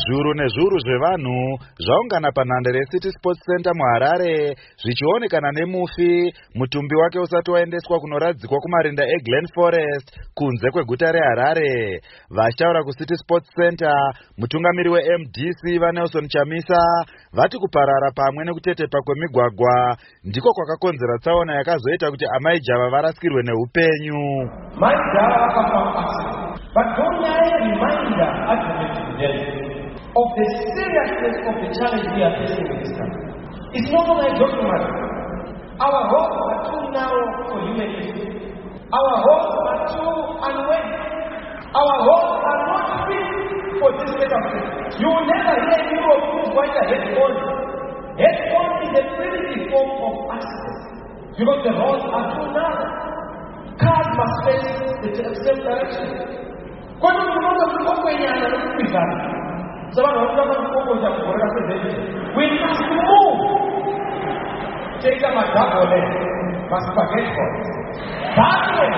Zviuru nezviuru zvevanhu zvaungana panhandare yeCity Sports Center muHarare zvichionekana nemufi mutumbi wake usati waendeswa kunoradzikwa kumarinda eGlen Forest kunze kweguta reHarare. Vachitaura kuCity Sports Center, mutungamiri weMDC vaNelson Chamisa vati kuparara pamwe nekutetepa kwemigwagwa ndiko kwakakonzera tsaona yakazoita kuti amai Java varasikirwe neupenyu. Of the seriousness of the challenge we are facing in this country. It's not only a document. Our roads are too narrow for human use. Our roads are too unwell. Our roads are not fit for this kind of thing. You will never hear Europe use white head-on. Head-on is a primitive form of accident because the roads are too narrow. Cars must face the same direction. When you know the people in the we must move. Take them a double leg. Must forget for it. That way.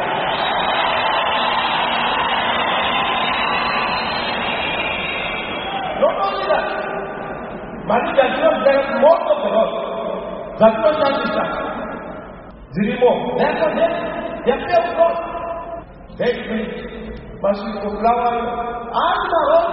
Not only that, Mali does not get most of the road. Does not change that. The remote. Therefore, they are failed God. They must be for flower and the road.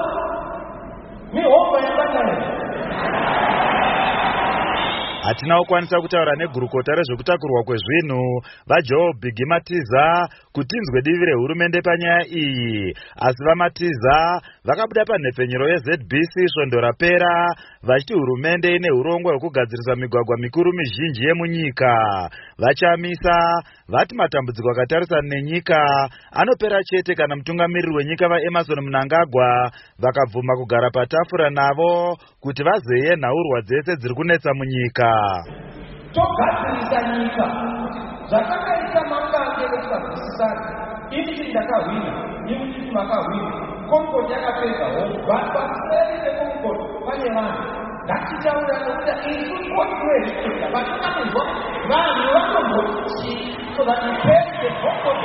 Hatina kukwanisa kutaura negurukota rezvekutakurwa kwezvinhu vaJoe Bhigi Matiza kuti inzwe divi rehurumende panyaya iyi, asi vaMatiza vakabuda panhepfenyuro yeZBC svondo rapera vachiti hurumende ine urongwa hwekugadzirisa migwagwa mikuru mizhinji yemunyika. VaChamisa vati matambudziko akatarisana nenyika anopera chete kana mutungamiriri wenyika vaEmmerson Mnangagwa vakabvuma kugara patafura navo kuti vazeye nhaurwa dzese dziri kunetsa munyika. Togadzirisa nyika zvakakaita makange ekutadzisisana ini ndakahwina ini makahwina Concord yakapedza hongu paseri peConcord pane vanhu ngatitaura nokuti isu kotwezvikuita vatungamirwa vanhu vanomboti so that we pay the Concord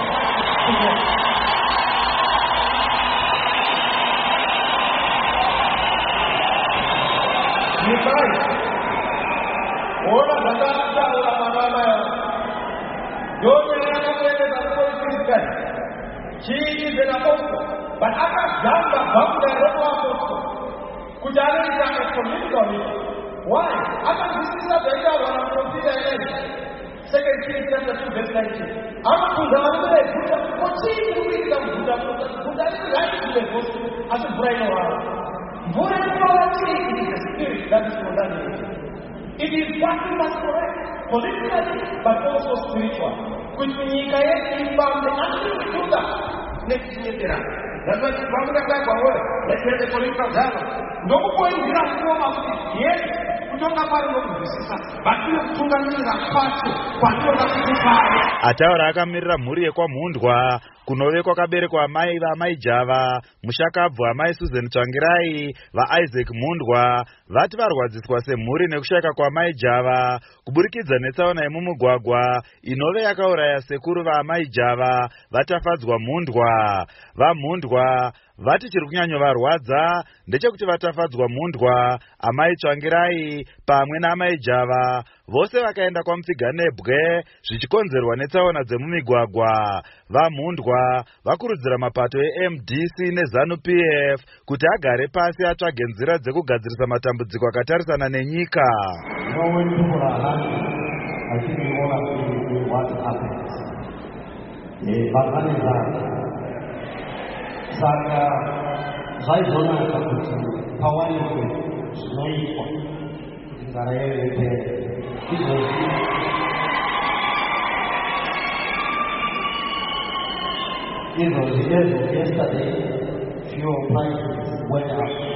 Ora zakaita ora mama yote yanakwenda kusikika chini bila hofu but akazamba baada ya hapo kujalika community why akazisiza baada wanaprofita ile second king chapter 2 verse 19 akakuzama kuta kochini kuita kuta right to the gospel as a bride wao mbona kwa chini the spirit that is condemned. It is what we must correct, politically, but also spiritual. Kutunyika yetu ibambe, until we do that, next year, that's why the problem is like, let's get the political dialogue. No point in that form of it, yes, we don't have a lot of this, but we have to get that part, but we have to do that. Ataura akamirira mhuri yekwamhundwa kunove kwakaberekwa amai vaamai Java, mushakabvu amai Susan Tsvangirai, vaIsaac Mhundwa vati varwadziswa semhuri nekushayika kwamai Java kuburikidza netsaona yemumugwagwa inove yakauraya sekuru vaamai Java vatafadzwa Mhundwa. VaMhundwa vati chiri kunyanyovarwadza ndechekuti vatafadzwa Mhundwa, amai Tsvangirai pamwe naamai Java vose vakaenda kwaMupfiganebwe zvichikonzerwa netsaona dzemumigwagwa. VaMhundwa vakurudzira mapato eMDC neZANU-PF kuti agare pasi atsvage nzira dzekugadzirisa matambudziko akatarisana nenyika. Saka zvaizonaka kuti pawanikwe zvinoitwa kuti nzara yedu ipere. Izvozvi yesterday fuel prices went up.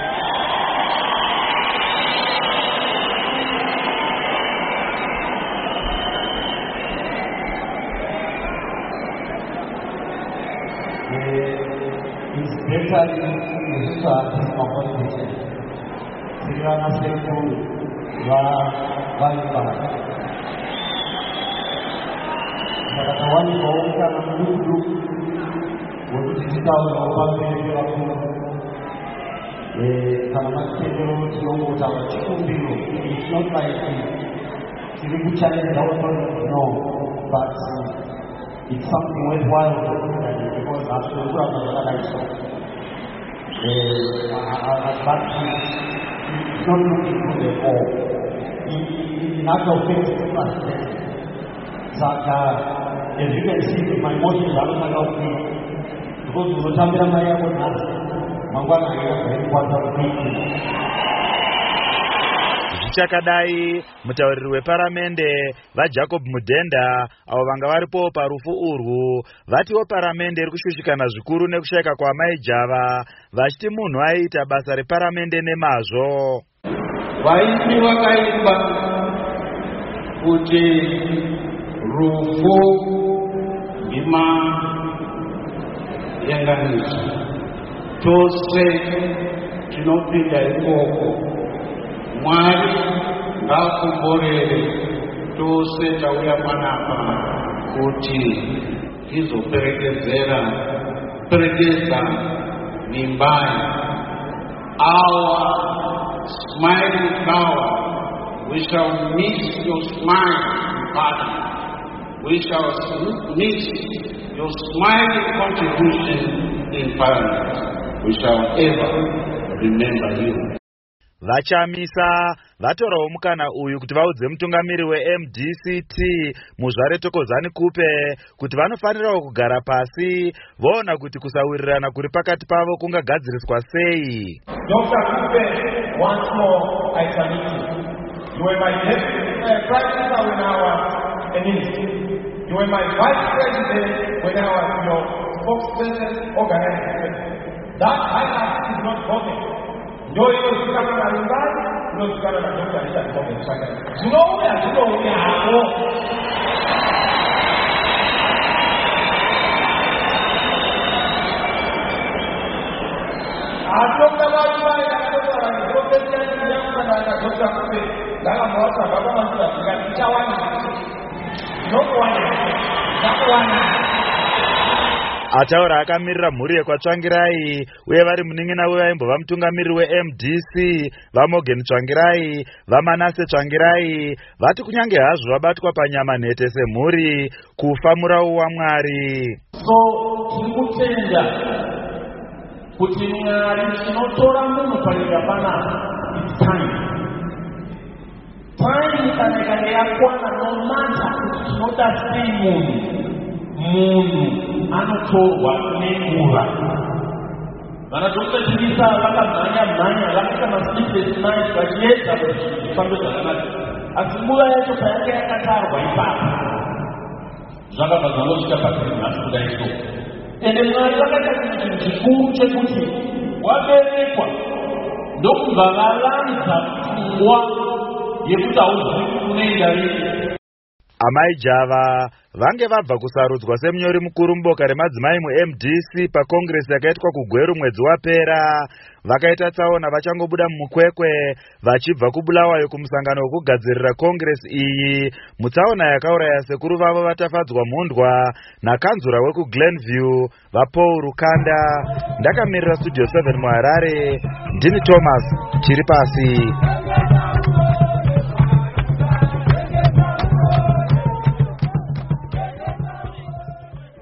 Inspectors start opposition. Sirana Sekuru Valiba. Kawan kau kan duduk, waktu kita orang bangsa kana matendero tinongota chikumbiro. It's not like tiri kuchallenge authority, no, but it's something worthwhile because absolutely but it's not looking for the all. In other ways, that as you can see, my emotions are not allowed me because the Zambia Maya was not Mangwana very important. Zvichakadai, mutauriri weparamende vaJacob Mudhenda avo vanga varipo parufu urwu vatiwo paramende iri kushushikana zvikuru nekushayika kwaamai Java vachiti munhu aiita basa reparamende nemazvo. Vaimi vakaimba kuti rufu imayenganiso tose tinopinda ikoko. Mwari ngakumborere tose tauya panapa kuti tizoperekeza mimbai. Our smiling flower, we shall miss your smile in parliament. We shall miss your smiling contribution in parliament. We shall ever remember you. Vachamisa vatorawo mukana uyu kuti vaudze mutungamiri weMDCT Muzvare Tokozani Kupe kuti vanofanirawo kugara pasi voona kuti kusawirirana kuri pakati pavo kungagadziriswa sei. Dr. Kupe, once more I salute you. You were my Prime Minister when I was a minister. You were my Vice President when I was your spokesperson organizer. That highlight is not broken. Yo inozikana na nyumbani, inozikana na Dr. Richard Kombe Msaka. Zinoumia hapo. Atoka wajibaya na Dr. Dr. Kombe, ngala mwasa baba masuka, ngaticha wani. Nokuwana. Ataura akamirira mhuri yekwaTsvangirai uye vari munin'ina wevaimbova mutungamiriri weMDC vaMorgan Tsvangirai vaManase Tsvangirai vati kunyange hazvo vabatwa panyama nhete semhuri kufa murau waMwari. So tikutenda kuti Mwari chinotora munhu panyika panapa it's time. Time kana yakwana no matter kuti chinoda sei munhu anotorwa nenguva. Vanadokotatiisa vakamhanya vakaita masleepless nights vachiedza kuti zvifambe zvakanaka, asi nguva yacho payanga yakatarwa ipapo zvakabva zvangosvika patiri nhasi kudai so. Ende Mwari vakaita chinhu chikuru chekuti waberekwa ndokubva valanza pfungwa yekuti hauzivi kunoenda rini. Amai Java vange vabva kusarudzwa semunyori mukuru muboka remadzimai muMDC pakongresi yakaitwa kuGweru mwedzi wapera. Vakaita tsaona vachangobuda mumukwekwe vachibva kuBulawayo kumusangano wekugadzirira kongresi iyi, mutsaona yakauraya sekuru vavo vatafadzwa mhundwa nakanzura wekuGlenview vaPaul Rukanda. Ndakamirira Studio 7 muHarare, ndini Thomas Chiripasi.